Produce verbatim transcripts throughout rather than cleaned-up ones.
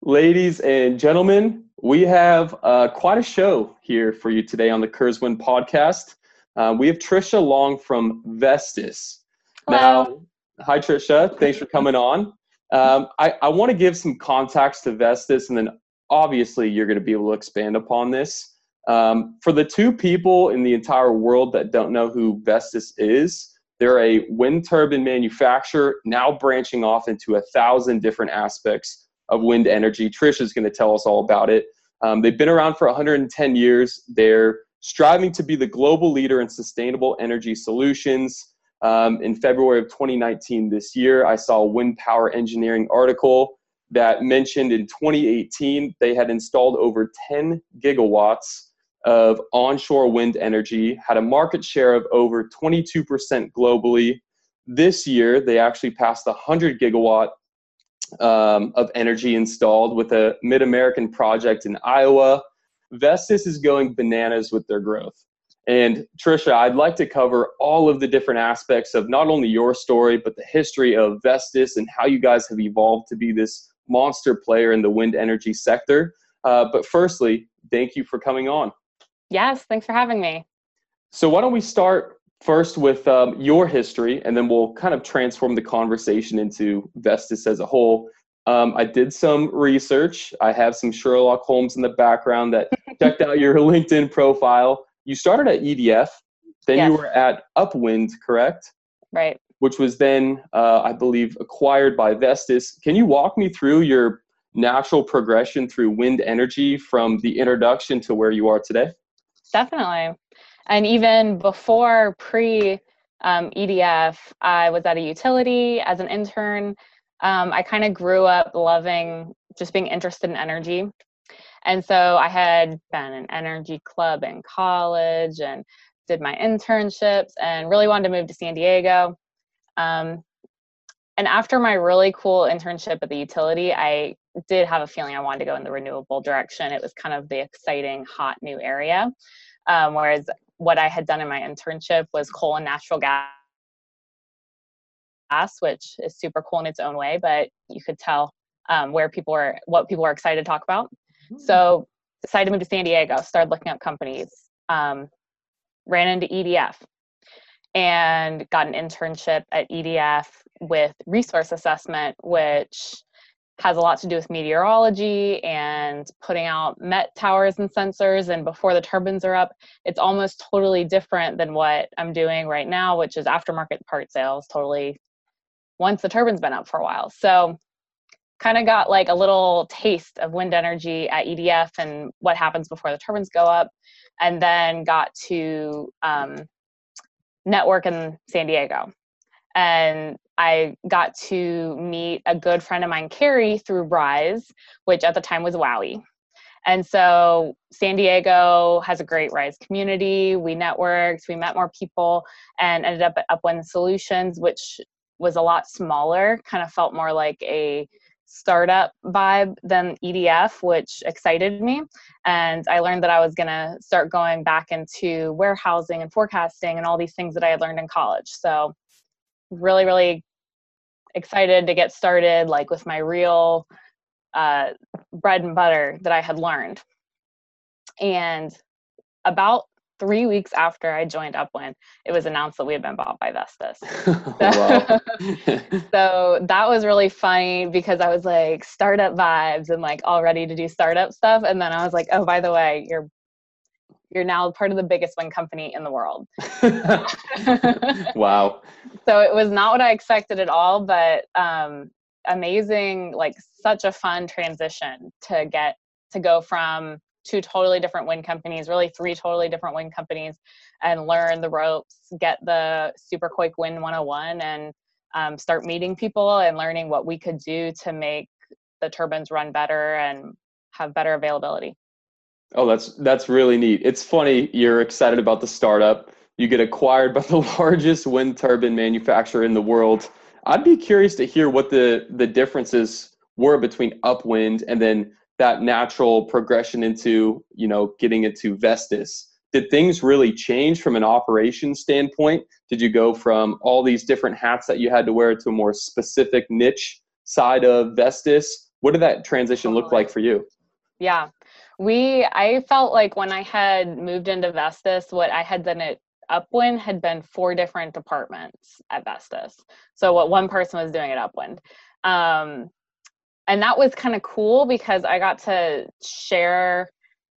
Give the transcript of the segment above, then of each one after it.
Ladies and gentlemen, we have uh, quite a show here for you today on the Kurzwin podcast. Uh, we have Trisha Long from Vestas. Hello. Now, hi Trisha, thanks for coming on. Um, I, I want to give some context to Vestas, and then obviously you're going to be able to expand upon this. Um, for the two people in the entire world that don't know who Vestas is, they're a wind turbine manufacturer now branching off into a thousand different aspects of wind energy. Trisha's going to tell us all about it. Um, they've been around for one hundred ten years. They're striving to be the global leader in sustainable energy solutions. Um, in February of twenty nineteen, this year, I saw a Wind Power Engineering article that mentioned in twenty eighteen, they had installed over ten gigawatts of onshore wind energy, had a market share of over twenty-two percent globally. This year, they actually passed the one hundred gigawatt Um, of energy installed with a Mid-American project in Iowa. Vestas is going bananas with their growth. And Trisha, I'd like to cover all of the different aspects of not only your story, but the history of Vestas and how you guys have evolved to be this monster player in the wind energy sector. Uh, but firstly, thank you for coming on. Yes, thanks for having me. So why don't we start first with um, your history, and then we'll kind of transform the conversation into Vestas as a whole. Um, I did some research. I have some Sherlock Holmes in the background that checked out your LinkedIn profile. You started at E D F, then Yes. you were at Upwind, correct? Right. Which was then, uh, I believe, acquired by Vestas. Can you walk me through your natural progression through wind energy from the introduction to where you are today? Definitely. And even before pre um, E D F, I was at a utility as an intern. Um, I kind of grew up loving just being interested in energy. And so I had been an energy club in college and did my internships and really wanted to move to San Diego. Um, and after my really cool internship at the utility, I did have a feeling I wanted to go in the renewable direction. It was kind of the exciting, hot new area. Um, whereas what I had done in my internship was coal and natural gas, which is super cool in its own way, but you could tell um, where people were, what people were excited to talk about. So decided to move to San Diego, started looking up companies, um, ran into E D F and got an internship at E D F with resource assessment, which has a lot to do with meteorology and putting out met towers and sensors. And before the turbines are up, it's almost totally different than what I'm doing right now, which is aftermarket part sales, totally once the turbine's been up for a while. So kind of got like a little taste of wind energy at E D F and what happens before the turbines go up. And then got to um, network in San Diego. And I got to meet a good friend of mine, Carrie, through Rise, which at the time was WOWY. And so San Diego has a great Rise community. We networked, we met more people, and ended up at Upwind Solutions, which was a lot smaller, kind of felt more like a startup vibe than E D F, which excited me. And I learned that I was going to start going back into warehousing and forecasting and all these things that I had learned in college. So really, really excited to get started, like with my real uh, bread and butter that I had learned. And about three weeks after I joined Upwind, it was announced that we had been bought by Vestas. Wow. So that was really funny because I was like startup vibes and like all ready to do startup stuff. And then I was like, oh, by the way, you're you're now part of the biggest wind company in the world. Wow. So it was not what I expected at all, but um, amazing, like such a fun transition to get to go from two totally different wind companies, really three totally different wind companies, and learn the ropes, get the Super Quake Wind one oh one, and um, start meeting people and learning what we could do to make the turbines run better and have better availability. Oh, that's that's really neat. It's funny, you're excited about the startup. You get acquired by the largest wind turbine manufacturer in the world. I'd be curious to hear what the, the differences were between Upwind and then that natural progression into, you know, getting into Vestas. Did things really change from an operations standpoint? Did you go from all these different hats that you had to wear to a more specific niche side of Vestas? what did that transition look like for you? Yeah, we, I felt like when I had moved into Vestas, what I had done at Upwind had been four different departments at Vestas. So what one person was doing at Upwind. Um, and that was kind of cool because I got to share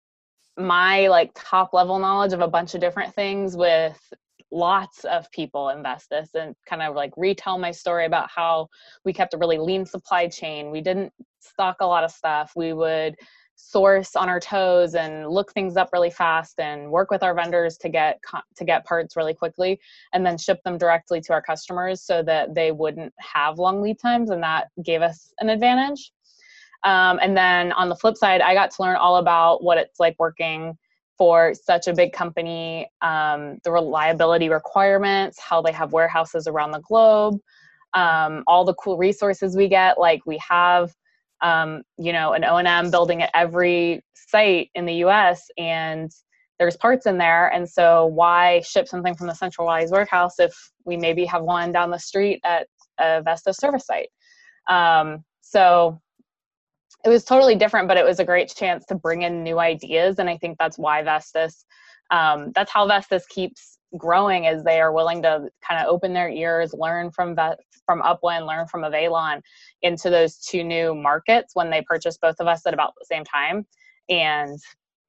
my like top level knowledge of a bunch of different things with lots of people in Vestas, and kind of like retell my story about how we kept a really lean supply chain. We didn't stock a lot of stuff. We would source on our toes and look things up really fast and work with our vendors to get to get parts really quickly and then ship them directly to our customers so that they wouldn't have long lead times, and that gave us an advantage. Um, and then on the flip side, I got to learn all about what it's like working for such a big company, um, the reliability requirements, how they have warehouses around the globe, um, all the cool resources we get. Like we have, um, you know, an O and M building at every site in the U S, and there's parts in there. And so why ship something from the centralized warehouse if we maybe have one down the street at a Vestas service site? Um, so it was totally different, but it was a great chance to bring in new ideas. And I think that's why Vestas, um, that's how Vestas keeps growing, is they are willing to kind of open their ears, learn from Vet, from Upwind, learn from Avalon into those two new markets when they purchased both of us at about the same time, and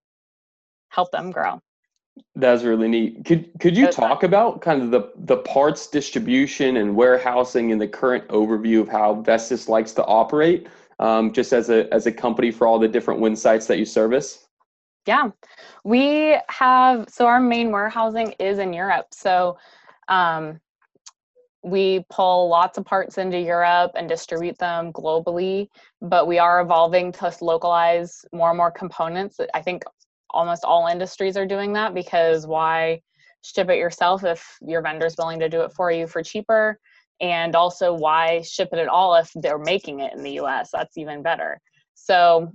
help them grow. That's really neat. Could could you talk fun. about kind of the, the parts distribution and warehousing and the current overview of how Vestas likes to operate? Um, just as a as a company for all the different wind sites that you service? Yeah, we have, so our main warehousing is in Europe. So um, we pull lots of parts into Europe and distribute them globally, but we are evolving to localize more and more components. I think almost all industries are doing that, because why ship it yourself if your vendor's willing to do it for you for cheaper? And also, why ship it at all if they're making it in the U S? That's even better. So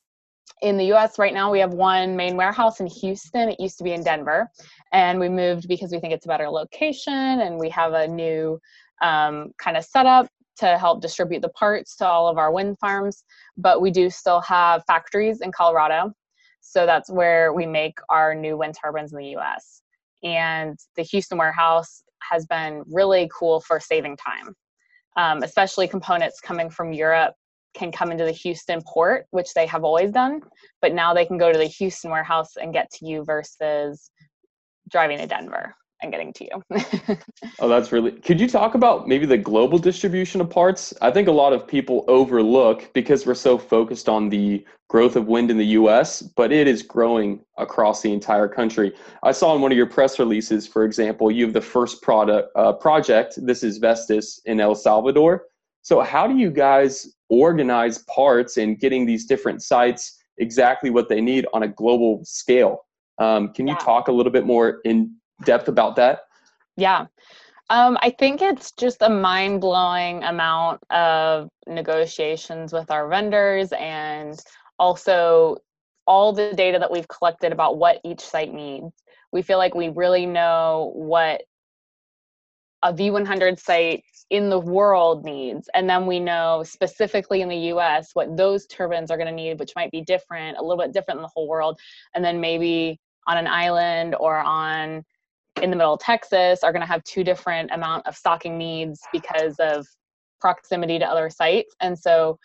in the U S right now, we have one main warehouse in Houston. It used to be in Denver, and we moved because we think it's a better location, and we have a new um, kind of setup to help distribute the parts to all of our wind farms. But we do still have factories in Colorado. So that's where we make our new wind turbines in the U S. And the Houston warehouse has been really cool for saving time, um, especially components coming from Europe can come into the Houston port, which they have always done, but now they can go to the Houston warehouse and get to you versus driving to Denver and getting to you. Oh, that's really, could you talk about maybe the global distribution of parts? I think a lot of people overlook, because we're so focused on the growth of wind in the U S, but it is growing across the entire country. I saw in one of your press releases, for example, you have the first product uh, project. This is Vestas in El Salvador. So how do you guys organize parts and getting these different sites exactly what they need on a global scale? Um, can you yeah. talk a little bit more in depth about that? Yeah. Um, I think it's just a mind-blowing amount of negotiations with our vendors, and also all the data that we've collected about what each site needs. We feel like we really know what a V one hundred site in the world needs, and then we know specifically in the U S what those turbines are going to need, which might be different, a little bit different in the whole world, and then maybe on an island or on in the middle of Texas are going to have two different amount of stocking needs because of proximity to other sites. And so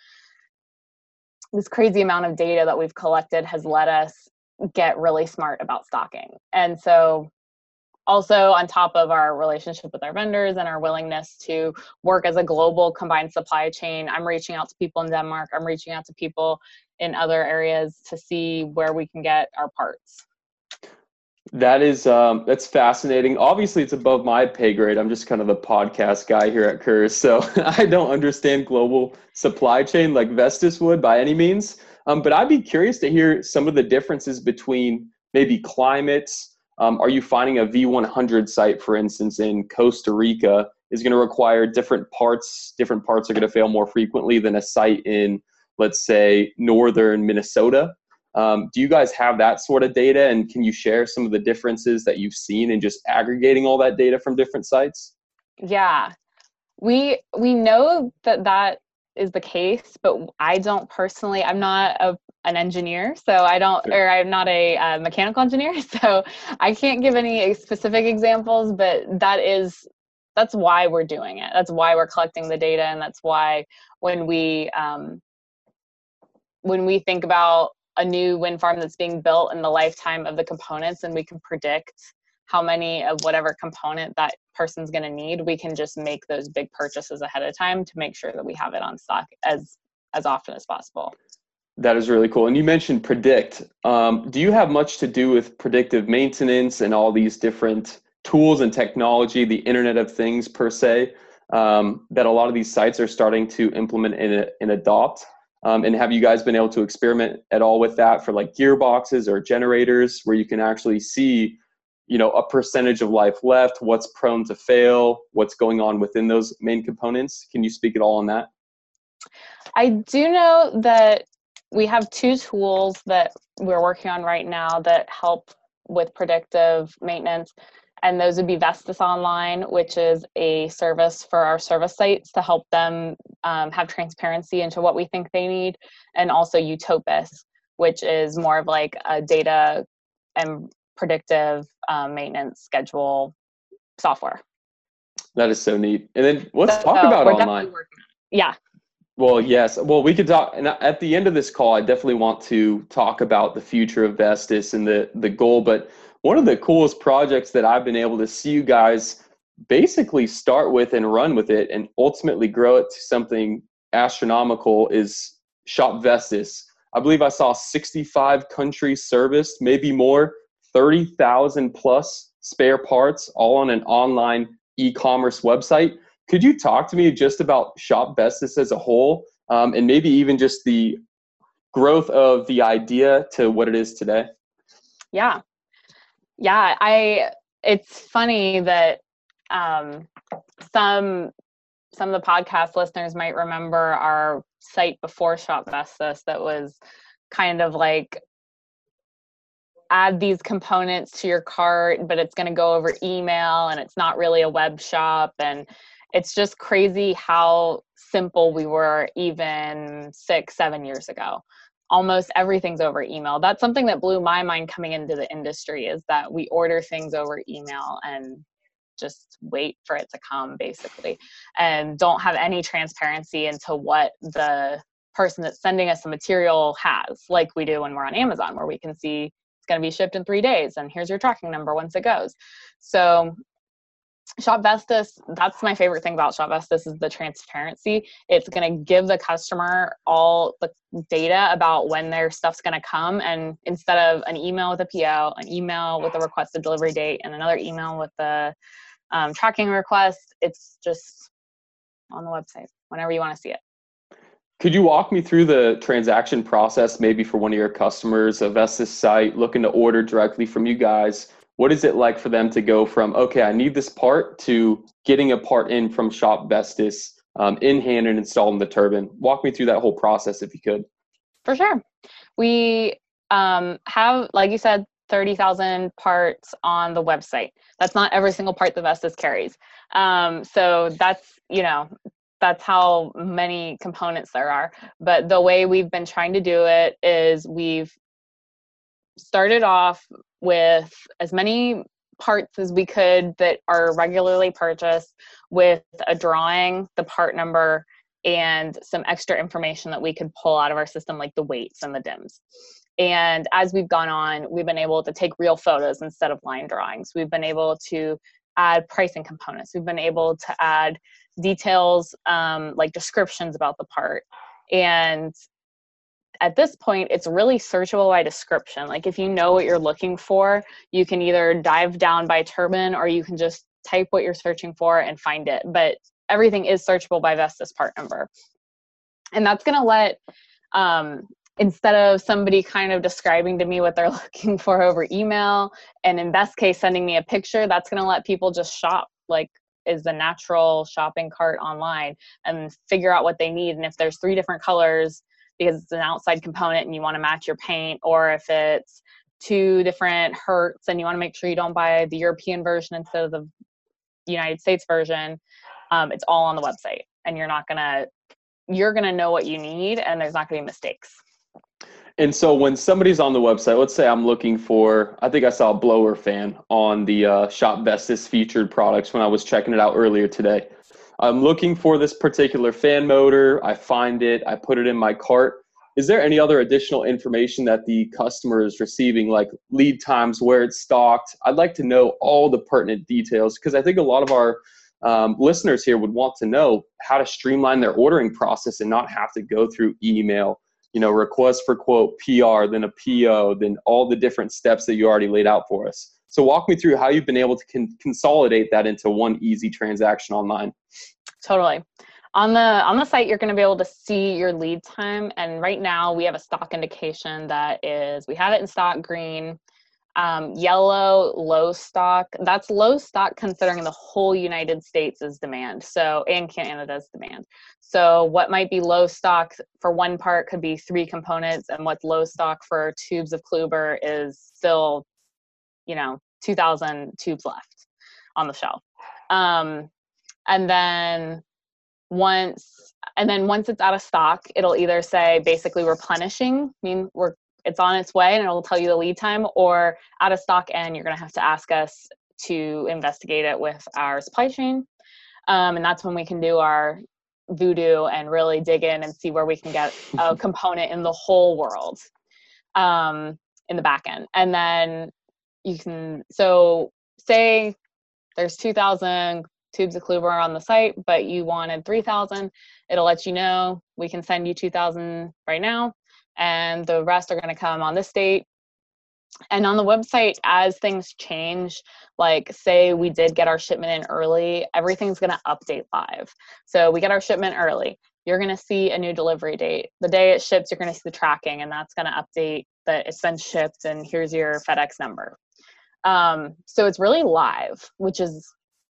this crazy amount of data that we've collected has let us get really smart about stocking. And so also on top of our relationship with our vendors and our willingness to work as a global combined supply chain, I'm reaching out to people in Denmark. I'm reaching out to people in other areas to see where we can get our parts. That is, um, that's fascinating. Obviously, it's above my pay grade. I'm just kind of the podcast guy here at Curse, so I don't understand global supply chain like Vestas would by any means. Um, but I'd be curious to hear some of the differences between maybe climates. Um, are you finding a V one hundred site, for instance, in Costa Rica is going to require different parts? Different parts are going to fail more frequently than a site in, let's say, northern Minnesota. Um, do you guys have that sort of data, and can you share some of the differences that you've seen in just aggregating all that data from different sites? Yeah, we we know that that is the case, but I don't personally, I'm not a, an engineer, so I don't, or I'm not a uh, mechanical engineer, so I can't give any specific examples, but that is, that's why we're doing it. That's why we're collecting the data. And that's why when we, um, when we think about a new wind farm that's being built in the lifetime of the components, and we can predict how many of whatever component that person's going to need, we can just make those big purchases ahead of time to make sure that we have it on stock as as often as possible. That is really cool. And you mentioned predict. Um, do you have much to do with predictive maintenance and all these different tools and technology, the Internet of Things per se, um, that a lot of these sites are starting to implement and, and adopt? Um, and have you guys been able to experiment at all with that for like gearboxes or generators, where you can actually see, you know, a percentage of life left, what's prone to fail, what's going on within those main components? Can you speak at all on that? I do know that we have two tools that we're working on right now that help with predictive maintenance. And those would be Vestas Online, which is a service for our service sites to help them um, have transparency into what we think they need. And also Utopus, which is more of like a data and predictive um, maintenance schedule software. That is so neat. And then let's so, talk about we're online. Definitely working on it. Yeah. Well, yes. Well, we could talk, and at the end of this call, I definitely want to talk about the future of Vestas and the, the goal. But one of the coolest projects that I've been able to see you guys basically start with and run with it and ultimately grow it to something astronomical is Shop Vestas. I believe I saw sixty-five countries serviced, maybe more, thirty thousand plus spare parts, all on an online e-commerce website. Could you talk to me just about Shop Vestas as a whole, um, and maybe even just the growth of the idea to what it is today? Yeah. Yeah. I, it's funny that um, some, some of the podcast listeners might remember our site before Shop Vestas that was kind of like, add these components to your cart, but it's going to go over email and it's not really a web shop. And it's just crazy how simple we were even six, seven years ago. Almost everything's over email. That's something that blew my mind coming into the industry, is that we order things over email and just wait for it to come, basically, and don't have any transparency into what the person that's sending us the material has, like we do when we're on Amazon, where we can see it's going to be shipped in three days and here's your tracking number once it goes. So Shop Vestas, that's my favorite thing about Shop Vestas, is the transparency. It's going to give the customer all the data about when their stuff's going to come. And instead of an email with a P O, an email with a requested delivery date, and another email with the um, tracking request, it's just on the website whenever you want to see it. Could you walk me through the transaction process, maybe for one of your customers, a Vestas site looking to order directly from you guys? What is it like for them to go from, okay, I need this part, to getting a part in from Shop Vestas um, in hand and installing the turbine? Walk me through that whole process if you could. For sure. We um, have, like you said, thirty thousand parts on the website. That's not every single part that Vestas carries. Um, so that's, you know, that's how many components there are. But the way we've been trying to do it is we've started off with as many parts as we could that are regularly purchased, with a drawing, the part number, and some extra information that we could pull out of our system, like the weights and the D I Ms. And as we've gone on, we've been able to take real photos instead of line drawings. We've been able to add pricing components. We've been able to add details, um, like descriptions about the part. And at this point, it's really searchable by description. Like if you know what you're looking for, you can either dive down by turbine, or you can just type what you're searching for and find it. But everything is searchable by Vestas part number. And that's going to let, um, instead of somebody kind of describing to me what they're looking for over email, and in best case sending me a picture, that's going to let people just shop like is the natural shopping cart online, and figure out what they need. And if there's three different colors because it's an outside component and you want to match your paint, or if it's two different hertz and you want to make sure you don't buy the European version instead of the United States version, um, it's all on the website, and you're not going to you're going to know what you need and there's not going to be mistakes. And so when somebody's on the website, let's say I'm looking for, I think I saw a blower fan on the uh, ShopVestis featured products when I was checking it out earlier today. I'm looking for this particular fan motor. I find it, I put it in my cart. Is there any other additional information that the customer is receiving, like lead times, where it's stocked? I'd like to know all the pertinent details because I think a lot of our um, listeners here would want to know how to streamline their ordering process and not have to go through email, you know, request for quote, P R, then a P O, then all the different steps that you already laid out for us. So walk me through how you've been able to con- consolidate that into one easy transaction online. Totally. On the on the site, you're going to be able to see your lead time. And right now we have a stock indication that is, we have it in stock green, um, yellow, low stock. That's low stock considering the whole United States is demand. So, and Canada's demand. So what might be low stock for one part could be three components, and what's low stock for tubes of Kluber is still, you know, two thousand tubes left on the shelf. Um, and then once, and then once it's out of stock, it'll either say basically replenishing, I mean, we're, it's on its way, and it'll tell you the lead time, or out of stock, and you're going to have to ask us to investigate it with our supply chain. Um, and that's when we can do our voodoo and really dig in and see where we can get a component in the whole world, um, in the back end. And then you can, so say there's two thousand tubes of Kluber on the site, but you wanted three thousand, it'll let you know, we can send you two thousand right now, and the rest are going to come on this date. And on the website, as things change, like say we did get our shipment in early, everything's going to update live. So we get our shipment early, you're going to see a new delivery date. The day it ships, you're going to see the tracking, and that's going to update that it's been shipped, and here's your FedEx number. Um, so it's really live, which is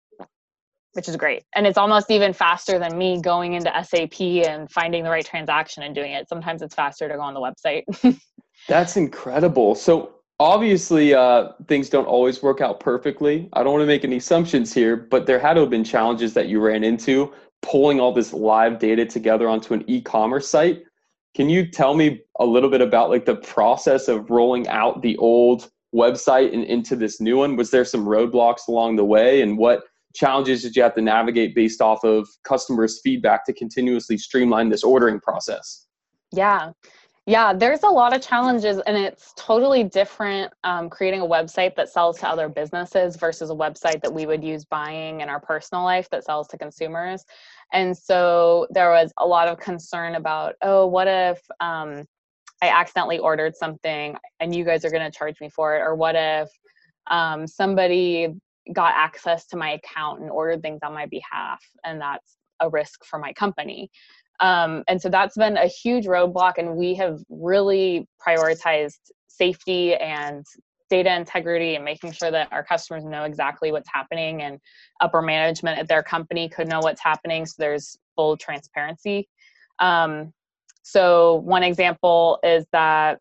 which is great. And it's almost even faster than me going into S A P and finding the right transaction and doing it. Sometimes it's faster to go on the website. That's incredible. So obviously uh, things don't always work out perfectly. I don't want to make any assumptions here, but there had to have been challenges that you ran into pulling all this live data together onto an e-commerce site. Can you tell me a little bit about like the process of rolling out the old website and into this new one? Was there some roadblocks along the way, and what challenges did you have to navigate based off of customers' feedback to continuously streamline this ordering process? Yeah. Yeah, there's a lot of challenges, and it's totally different um, creating a website that sells to other businesses versus a website that we would use buying in our personal life that sells to consumers. And so there was a lot of concern about, oh, what if um, I accidentally ordered something and you guys are going to charge me for it? Or what if um, somebody got access to my account and ordered things on my behalf, and that's a risk for my company. Um, and so that's been a huge roadblock, and we have really prioritized safety and data integrity and making sure that our customers know exactly what's happening, and upper management at their company could know what's happening, so there's full transparency. Um, so one example is that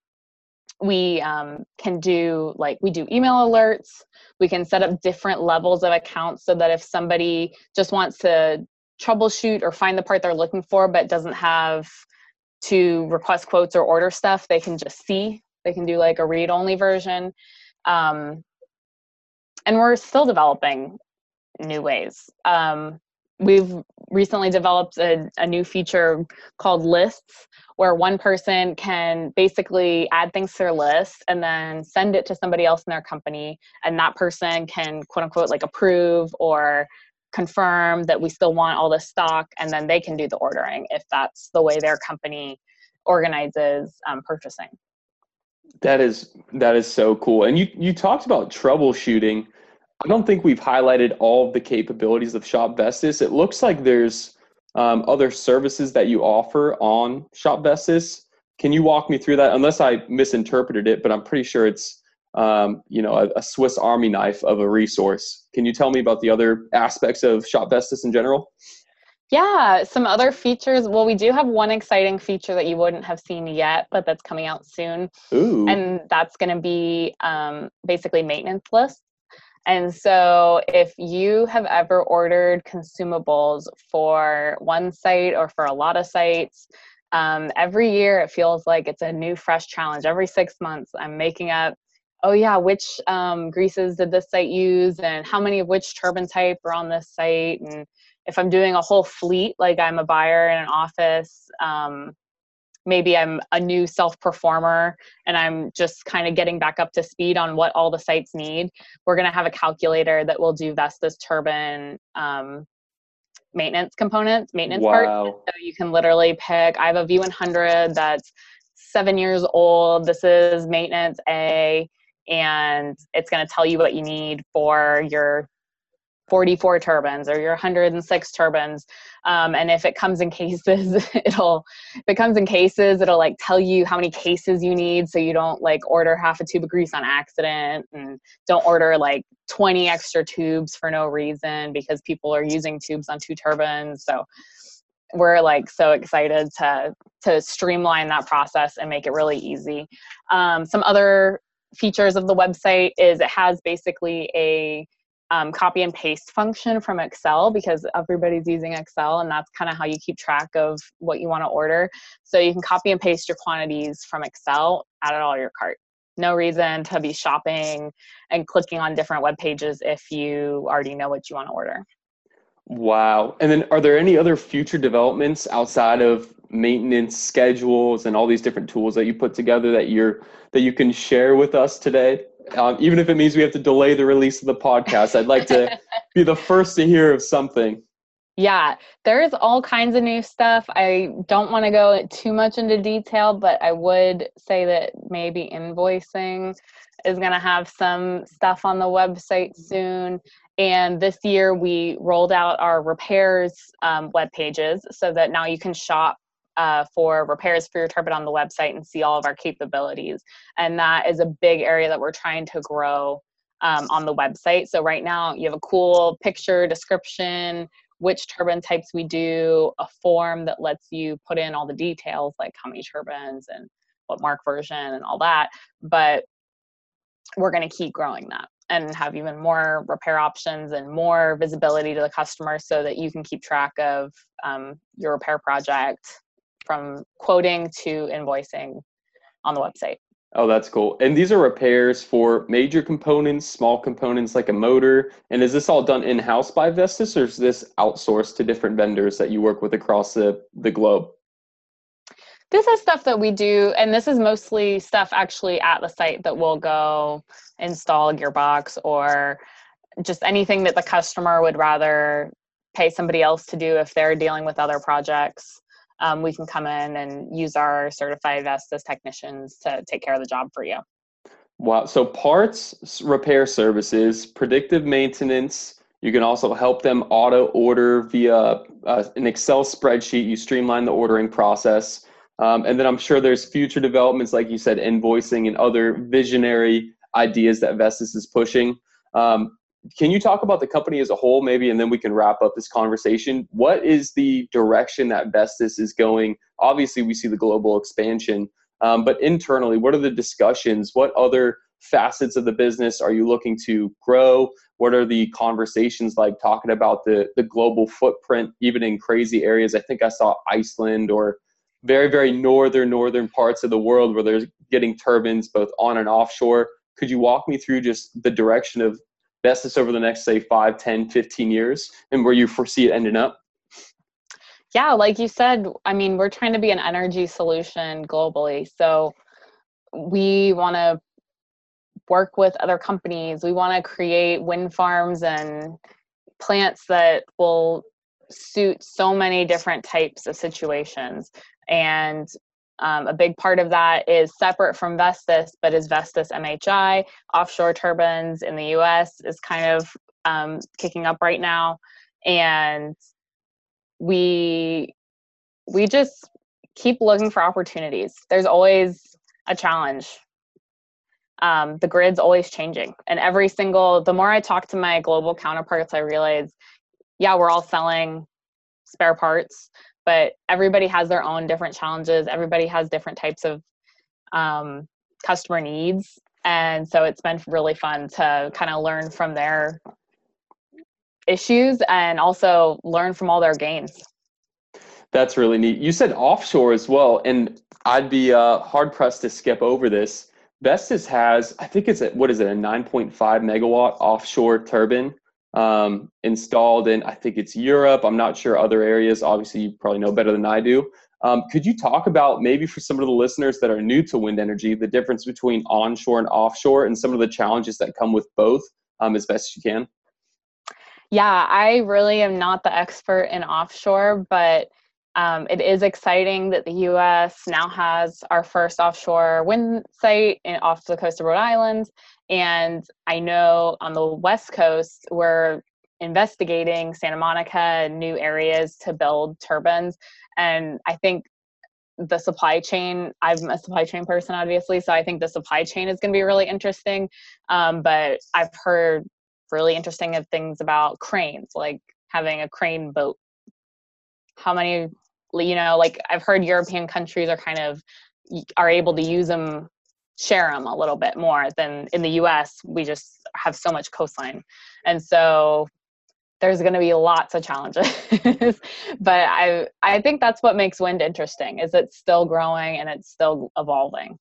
we um, can do, like, we do email alerts. We can set up different levels of accounts so that if somebody just wants to troubleshoot or find the part they're looking for but doesn't have to request quotes or order stuff, they can just see. They can do like a read-only version. Um, and we're still developing new ways. Um, we've recently developed a, a new feature called lists, where one person can basically add things to their list and then send it to somebody else in their company, and that person can quote unquote like approve or confirm that we still want all this stock, and then they can do the ordering if that's the way their company organizes um, purchasing. That is that is so cool. And you you talked about troubleshooting. I don't think we've highlighted all of the capabilities of ShopVestis. It looks like there's um, other services that you offer on ShopVestis. Can you walk me through that? Unless I misinterpreted it, but I'm pretty sure it's um, you know, a, a Swiss Army knife of a resource. Can you tell me about the other aspects of ShopVestis in general? Yeah, some other features. Well, we do have one exciting feature that you wouldn't have seen yet, but that's coming out soon. Ooh. And that's going to be um, basically maintenance lists. And so if you have ever ordered consumables for one site or for a lot of sites, um, every year it feels like it's a new, fresh challenge. Every six months, I'm making up, oh yeah, which um, greases did this site use and how many of which turbine type are on this site. And if I'm doing a whole fleet, like I'm a buyer in an office, um, maybe I'm a new self-performer and I'm just kind of getting back up to speed on what all the sites need, we're going to have a calculator that will do Vestas turbine um, maintenance components, maintenance parts. Wow. So you can literally pick, I have a V one hundred that's seven years old. This is maintenance A, and it's going to tell you what you need for your forty-four turbines or your one hundred six turbines. Um, and if it comes in cases, it'll, if it comes in cases, it'll like tell you how many cases you need. So you don't like order half a tube of grease on accident, and don't order like twenty extra tubes for no reason because people are using tubes on two turbines. So we're like so excited to, to streamline that process and make it really easy. Um, some other features of the website is it has basically a Um, copy and paste function from Excel, because everybody's using Excel, and that's kind of how you keep track of what you want to order. So you can copy and paste your quantities from Excel, add it all to your cart. No reason to be shopping and clicking on different web pages if you already know what you want to order. Wow. And then are there any other future developments outside of maintenance schedules and all these different tools that you put together that you're that you can share with us today? Um, even if it means we have to delay the release of the podcast, I'd like to be the first to hear of something. Yeah, there's all kinds of new stuff. I don't want to go too much into detail, but I would say that maybe invoicing is going to have some stuff on the website soon. And this year we rolled out our repairs um, web pages so that now you can shop uh, for repairs for your turbine on the website and see all of our capabilities. And that is a big area that we're trying to grow um, on the website. So right now you have a cool picture description, which turbine types we do, a form that lets you put in all the details, like how many turbines and what mark version and all that. But we're going to keep growing that and have even more repair options and more visibility to the customer so that you can keep track of um, your repair project from quoting to invoicing on the website. Oh, that's cool. And these are repairs for major components, small components like a motor. And is this all done in-house by Vestas, or is this outsourced to different vendors that you work with across the, the globe? This is stuff that we do, and this is mostly stuff actually at the site that we'll go install a gearbox or just anything that the customer would rather pay somebody else to do if they're dealing with other projects. Um, we can come in and use our certified Vestas technicians to take care of the job for you. Wow. So parts, repair services, predictive maintenance. You can also help them auto order via uh, an Excel spreadsheet. You streamline the ordering process. Um, and then I'm sure there's future developments, like you said, invoicing and other visionary ideas that Vestas is pushing. Um, Can you talk about the company as a whole, maybe, and then we can wrap up this conversation? What is the direction that Vestas is going? Obviously, we see the global expansion, um, but internally, what are the discussions? What other facets of the business are you looking to grow? What are the conversations like talking about the, the global footprint, even in crazy areas? I think I saw Iceland or very, very northern, northern parts of the world where they're getting turbines both on and offshore. Could you walk me through just the direction of Vestas over the next, say, five, ten, fifteen years and where you foresee it ending up? Yeah, like you said, I mean, we're trying to be an energy solution globally. So we want to work with other companies. We want to create wind farms and plants that will suit so many different types of situations. And Um, a big part of that is separate from Vestas, but is Vestas M H I. Offshore turbines in the U S is kind of um, kicking up right now. And we, we just keep looking for opportunities. There's always a challenge. Um, the grid's always changing. And every single, the more I talk to my global counterparts, I realize, yeah, we're all selling spare parts, but everybody has their own different challenges. Everybody has different types of um, customer needs. And so it's been really fun to kind of learn from their issues and also learn from all their gains. That's really neat. You said offshore as well, and I'd be uh, hard pressed to skip over this. Vestas has, I think it's a, what is it, a nine point five megawatt offshore turbine um, installed in, I think it's Europe. I'm not sure other areas. Obviously, you probably know better than I do. Um, could you talk about, maybe for some of the listeners that are new to wind energy, the difference between onshore and offshore and some of the challenges that come with both um, as best as you can? Yeah, I really am not the expert in offshore, but um, it is exciting that the U S now has our first offshore wind site in, off the coast of Rhode Island. And I know on the West Coast, we're investigating Santa Monica and new areas to build turbines. And I think the supply chain, I'm a supply chain person, obviously, so I think the supply chain is going to be really interesting. Um, but I've heard really interesting things about cranes, like having a crane boat. How many, you know, like I've heard European countries are kind of, are able to use them, share them a little bit more than in the U S. We just have so much coastline. And so there's going to be lots of challenges, but I, I think that's what makes wind interesting, is it's still growing and it's still evolving.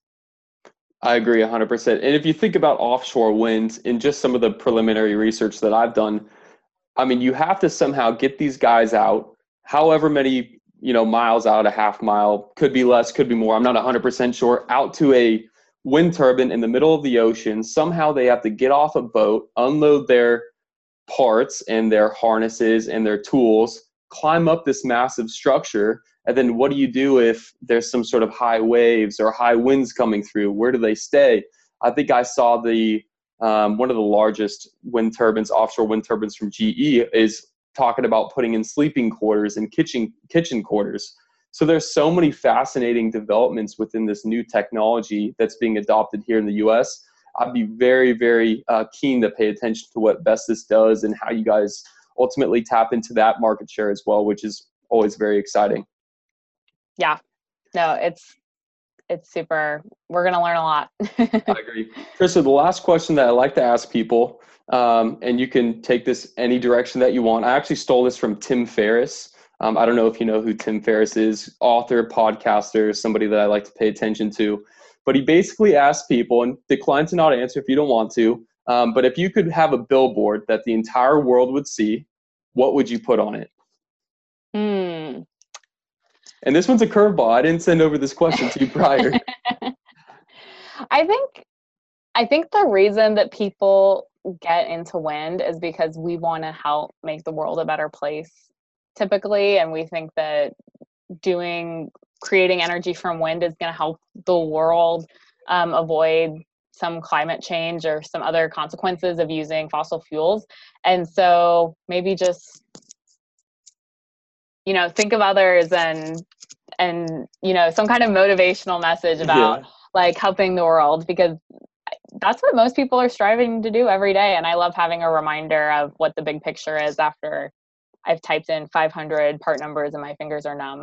I agree one hundred percent. And if you think about offshore wind, in just some of the preliminary research that I've done, I mean, you have to somehow get these guys out, however many, you know, miles out, a half mile, could be less, could be more. I'm not one hundred percent sure, out to a wind turbine in the middle of the ocean. Somehow they have to get off a boat, unload their parts and their harnesses and their tools, climb up this massive structure. And then what do you do if there's some sort of high waves or high winds coming through? Where do they stay? I think I saw the um, one of the largest wind turbines, offshore wind turbines from G E, is talking about putting in sleeping quarters and kitchen kitchen quarters. So there's so many fascinating developments within this new technology that's being adopted here in the U S. I'd be very, very uh, keen to pay attention to what Vestas does and how you guys ultimately tap into that market share as well, which is always very exciting. Yeah, no, it's it's super. We're going to learn a lot. I agree. Trisha, the last question that I like to ask people, um, and you can take this any direction that you want. I actually stole this from Tim Ferriss. Um, I don't know if you know who Tim Ferriss is, author, podcaster, somebody that I like to pay attention to. But he basically asked people, and decline to not answer if you don't want to, um, but if you could have a billboard that the entire world would see, what would you put on it? Hmm. And this one's a curveball. I didn't send over this question to you prior. I think, I think the reason that people get into wind is because we want to help make the world a better place, typically, and we think that doing creating energy from wind is going to help the world um, avoid some climate change or some other consequences of using fossil fuels. And so maybe just, you know, think of others and, and, you know, some kind of motivational message about yeah. like helping the world, because that's what most people are striving to do every day. And I love having a reminder of what the big picture is after I've typed in five hundred part numbers and my fingers are numb.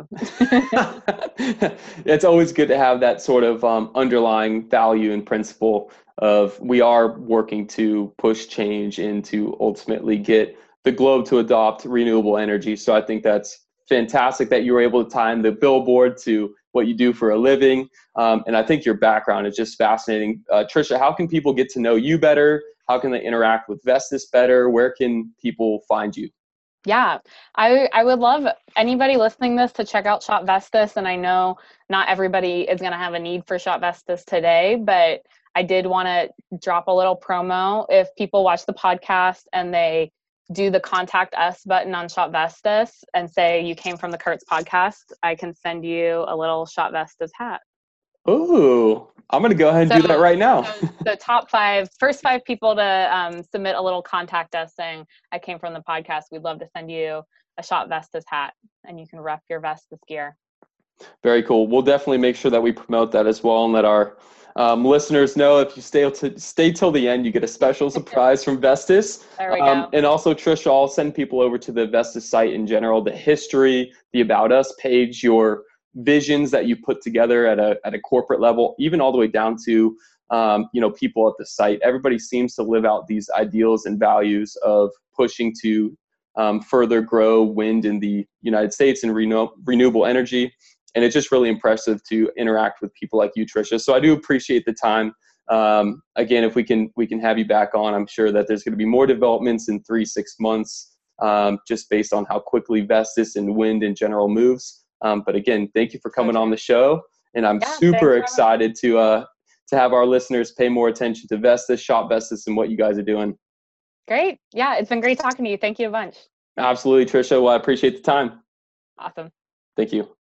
It's always good to have that sort of um, underlying value and principle of we are working to push change and to ultimately get the globe to adopt renewable energy. So I think that's fantastic that you were able to tie in the billboard to what you do for a living. Um, and I think your background is just fascinating. Uh, Trisha, how can people get to know you better? How can they interact with Vestas better? Where can people find you? Yeah, I I would love anybody listening to this to check out Shop Vestas. And I know not everybody is going to have a need for Shop Vestas today, but I did want to drop a little promo. If people watch the podcast and they do the contact us button on Shop Vestas and say you came from the Kurtz podcast, I can send you a little Shop Vestas hat. Ooh, I'm going to go ahead and so, do that right now. so the top five, first five people to um, submit a little contact us saying, I came from the podcast, we'd love to send you a Shop Vestas hat and you can rep your Vestas gear. Very cool. We'll definitely make sure that we promote that as well and let our um, listeners know if you stay, to, stay till the end, you get a special surprise from Vestas. There we um, go. And also, Trisha, I'll send people over to the Vestas site in general, the history, the About Us page, your visions that you put together at a at a corporate level, even all the way down to um, you know, people at the site. Everybody seems to live out these ideals and values of pushing to um, further grow wind in the United States and renew- renewable energy. And it's just really impressive to interact with people like you, Trisha. So I do appreciate the time. Um, again, if we can, we can have you back on. I'm sure that there's going to be more developments in three, six months, um, just based on how quickly Vestas and wind in general moves. Um, but again, thank you for coming on the show. And I'm Yeah, super excited to, uh, to have our listeners pay more attention to Vestas, Shop Vestas, and what you guys are doing. Great. Yeah, it's been great talking to you. Thank you a bunch. Absolutely, Trisha. Well, I appreciate the time. Awesome. Thank you.